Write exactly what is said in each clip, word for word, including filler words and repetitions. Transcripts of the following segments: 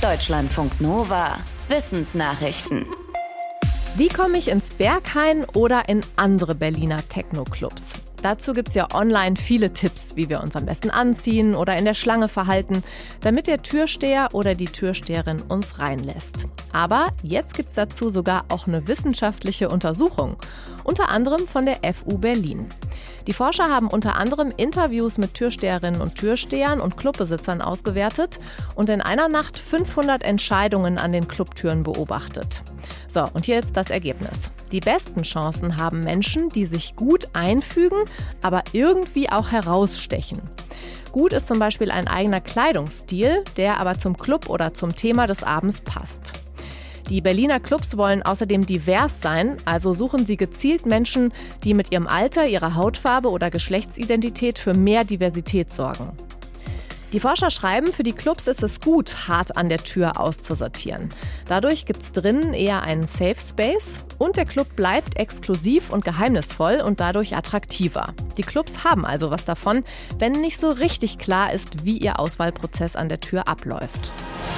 Deutschlandfunk Nova. Wissensnachrichten. Wie komme ich ins Berghain oder in andere Berliner Techno-Clubs? Dazu gibt's ja online viele Tipps, wie wir uns am besten anziehen oder in der Schlange verhalten, damit der Türsteher oder die Türsteherin uns reinlässt. Aber jetzt gibt's dazu sogar auch eine wissenschaftliche Untersuchung, unter anderem von der F U Berlin. Die Forscher haben unter anderem Interviews mit Türsteherinnen und Türstehern und Clubbesitzern ausgewertet und in einer Nacht fünfhundert Entscheidungen an den Clubtüren beobachtet. So, und hier jetzt das Ergebnis. Die besten Chancen haben Menschen, die sich gut einfügen, aber irgendwie auch herausstechen. Gut ist zum Beispiel ein eigener Kleidungsstil, der aber zum Club oder zum Thema des Abends passt. Die Berliner Clubs wollen außerdem divers sein, also suchen sie gezielt Menschen, die mit ihrem Alter, ihrer Hautfarbe oder Geschlechtsidentität für mehr Diversität sorgen. Die Forscher schreiben, für die Clubs ist es gut, hart an der Tür auszusortieren. Dadurch gibt es drinnen eher einen Safe Space und der Club bleibt exklusiv und geheimnisvoll und dadurch attraktiver. Die Clubs haben also was davon, wenn nicht so richtig klar ist, wie ihr Auswahlprozess an der Tür abläuft.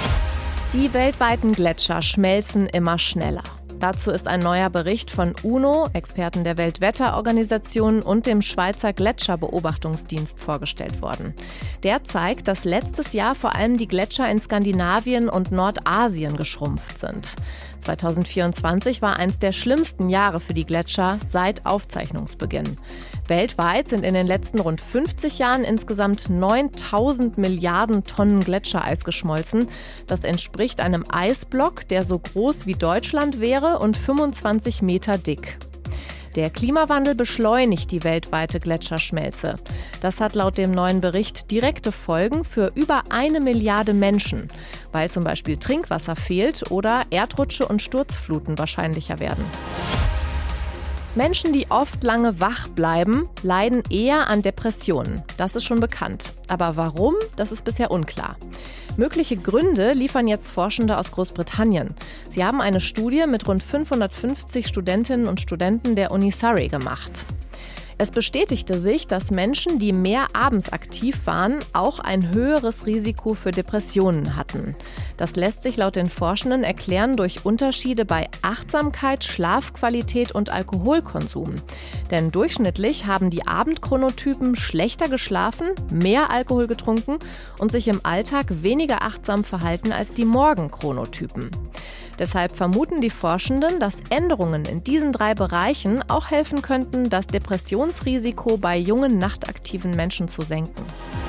Die weltweiten Gletscher schmelzen immer schneller. Dazu ist ein neuer Bericht von UNO, Experten der Weltwetterorganisation und dem Schweizer Gletscherbeobachtungsdienst vorgestellt worden. Der zeigt, dass letztes Jahr vor allem die Gletscher in Skandinavien und Nordasien geschrumpft sind. zweitausendvierundzwanzig war eins der schlimmsten Jahre für die Gletscher seit Aufzeichnungsbeginn. Weltweit sind in den letzten rund fünfzig Jahren insgesamt neuntausend Milliarden Tonnen Gletschereis geschmolzen. Das entspricht einem Eisblock, der so groß wie Deutschland wäre und fünfundzwanzig Meter dick. Der Klimawandel beschleunigt die weltweite Gletscherschmelze. Das hat laut dem neuen Bericht direkte Folgen für über eine Milliarde Menschen, weil zum Beispiel Trinkwasser fehlt oder Erdrutsche und Sturzfluten wahrscheinlicher werden. Menschen, die oft lange wach bleiben, leiden eher an Depressionen. Das ist schon bekannt. Aber warum? Das ist bisher unklar. Mögliche Gründe liefern jetzt Forschende aus Großbritannien. Sie haben eine Studie mit rund fünfhundertfünfzig Studentinnen und Studenten der Uni Surrey gemacht. Es bestätigte sich, dass Menschen, die mehr abends aktiv waren, auch ein höheres Risiko für Depressionen hatten. Das lässt sich laut den Forschenden erklären durch Unterschiede bei Achtsamkeit, Schlafqualität und Alkoholkonsum. Denn durchschnittlich haben die Abendchronotypen schlechter geschlafen, mehr Alkohol getrunken und sich im Alltag weniger achtsam verhalten als die Morgenchronotypen. Deshalb vermuten die Forschenden, dass Änderungen in diesen drei Bereichen auch helfen könnten, das Depressionsrisiko bei jungen nachtaktiven Menschen zu senken.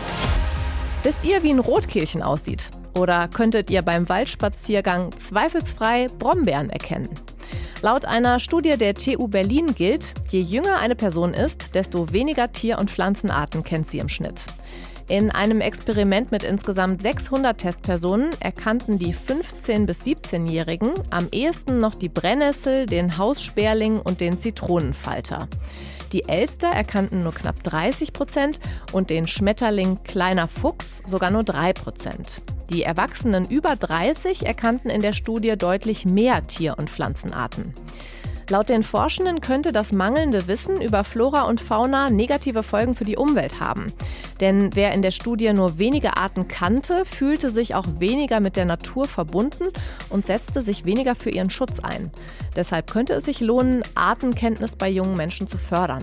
Wisst ihr, wie ein Rotkehlchen aussieht? Oder könntet ihr beim Waldspaziergang zweifelsfrei Brombeeren erkennen? Laut einer Studie der T U Berlin gilt, je jünger eine Person ist, desto weniger Tier- und Pflanzenarten kennt sie im Schnitt. In einem Experiment mit insgesamt sechshundert Testpersonen erkannten die fünfzehn- bis siebzehnjährigen am ehesten noch die Brennnessel, den Haussperling und den Zitronenfalter. Die Elster erkannten nur knapp dreißig Prozent und den Schmetterling Kleiner Fuchs sogar nur drei Prozent. Die Erwachsenen über dreißig erkannten in der Studie deutlich mehr Tier- und Pflanzenarten. Laut den Forschenden könnte das mangelnde Wissen über Flora und Fauna negative Folgen für die Umwelt haben. Denn wer in der Studie nur wenige Arten kannte, fühlte sich auch weniger mit der Natur verbunden und setzte sich weniger für ihren Schutz ein. Deshalb könnte es sich lohnen, Artenkenntnis bei jungen Menschen zu fördern.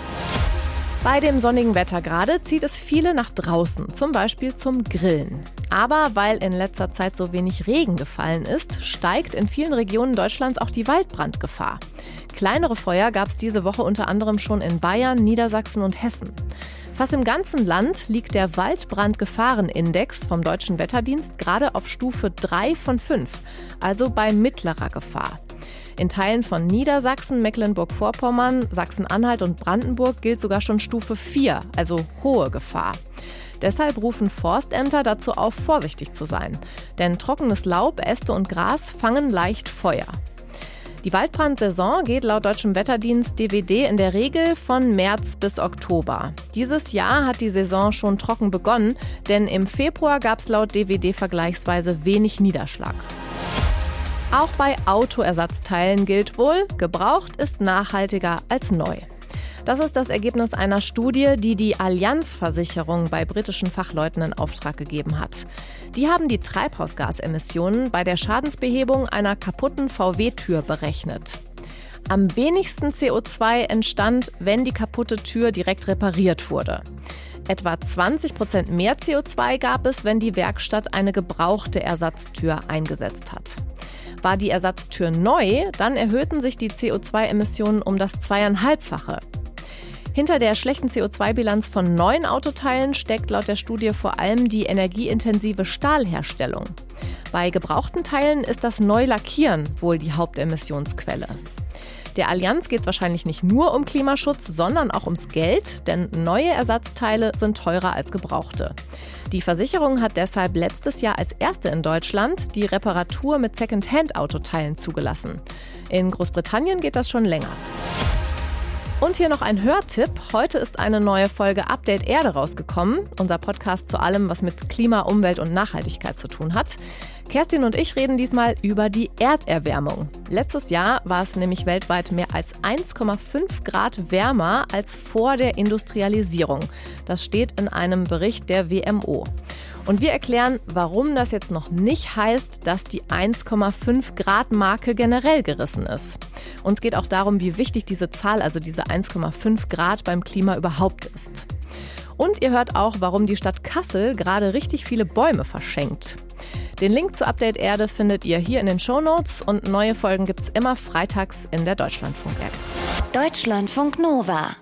Bei dem sonnigen Wetter gerade zieht es viele nach draußen, zum Beispiel zum Grillen. Aber weil in letzter Zeit so wenig Regen gefallen ist, steigt in vielen Regionen Deutschlands auch die Waldbrandgefahr. Kleinere Feuer gab es diese Woche unter anderem schon in Bayern, Niedersachsen und Hessen. Fast im ganzen Land liegt der Waldbrandgefahrenindex vom Deutschen Wetterdienst gerade auf Stufe drei von fünf, also bei mittlerer Gefahr. In Teilen von Niedersachsen, Mecklenburg-Vorpommern, Sachsen-Anhalt und Brandenburg gilt sogar schon Stufe vier, also hohe Gefahr. Deshalb rufen Forstämter dazu auf, vorsichtig zu sein. Denn trockenes Laub, Äste und Gras fangen leicht Feuer. Die Waldbrandsaison geht laut Deutschem Wetterdienst D W D in der Regel von März bis Oktober. Dieses Jahr hat die Saison schon trocken begonnen, denn im Februar gab es laut D W D vergleichsweise wenig Niederschlag. Auch bei Autoersatzteilen gilt wohl, gebraucht ist nachhaltiger als neu. Das ist das Ergebnis einer Studie, die die Allianz-Versicherung bei britischen Fachleuten in Auftrag gegeben hat. Die haben die Treibhausgasemissionen bei der Schadensbehebung einer kaputten V W-Tür berechnet. Am wenigsten C O zwei entstand, wenn die kaputte Tür direkt repariert wurde. Etwa zwanzig Prozent mehr C O zwei gab es, wenn die Werkstatt eine gebrauchte Ersatztür eingesetzt hat. War die Ersatztür neu, dann erhöhten sich die C O zwei Emissionen um das zweieinhalbfache. Hinter der schlechten C O zwei Bilanz von neuen Autoteilen steckt laut der Studie vor allem die energieintensive Stahlherstellung. Bei gebrauchten Teilen ist das Neulackieren wohl die Hauptemissionsquelle. Der Allianz geht es wahrscheinlich nicht nur um Klimaschutz, sondern auch ums Geld, denn neue Ersatzteile sind teurer als gebrauchte. Die Versicherung hat deshalb letztes Jahr als erste in Deutschland die Reparatur mit Second-Hand-Autoteilen zugelassen. In Großbritannien geht das schon länger. Und hier noch ein Hörtipp. Heute ist eine neue Folge Update Erde rausgekommen. Unser Podcast zu allem, was mit Klima, Umwelt und Nachhaltigkeit zu tun hat. Kerstin und ich reden diesmal über die Erderwärmung. Letztes Jahr war es nämlich weltweit mehr als eins Komma fünf Grad wärmer als vor der Industrialisierung. Das steht in einem Bericht der W M O. Und wir erklären, warum das jetzt noch nicht heißt, dass die eins Komma fünf Grad Marke generell gerissen ist. Uns geht auch darum, wie wichtig diese Zahl, also diese eins Komma fünf Grad beim Klima überhaupt ist. Und ihr hört auch, warum die Stadt Kassel gerade richtig viele Bäume verschenkt. Den Link zu Update Erde findet ihr hier in den Shownotes und neue Folgen gibt's immer freitags in der Deutschlandfunk-App. Deutschlandfunk Nova.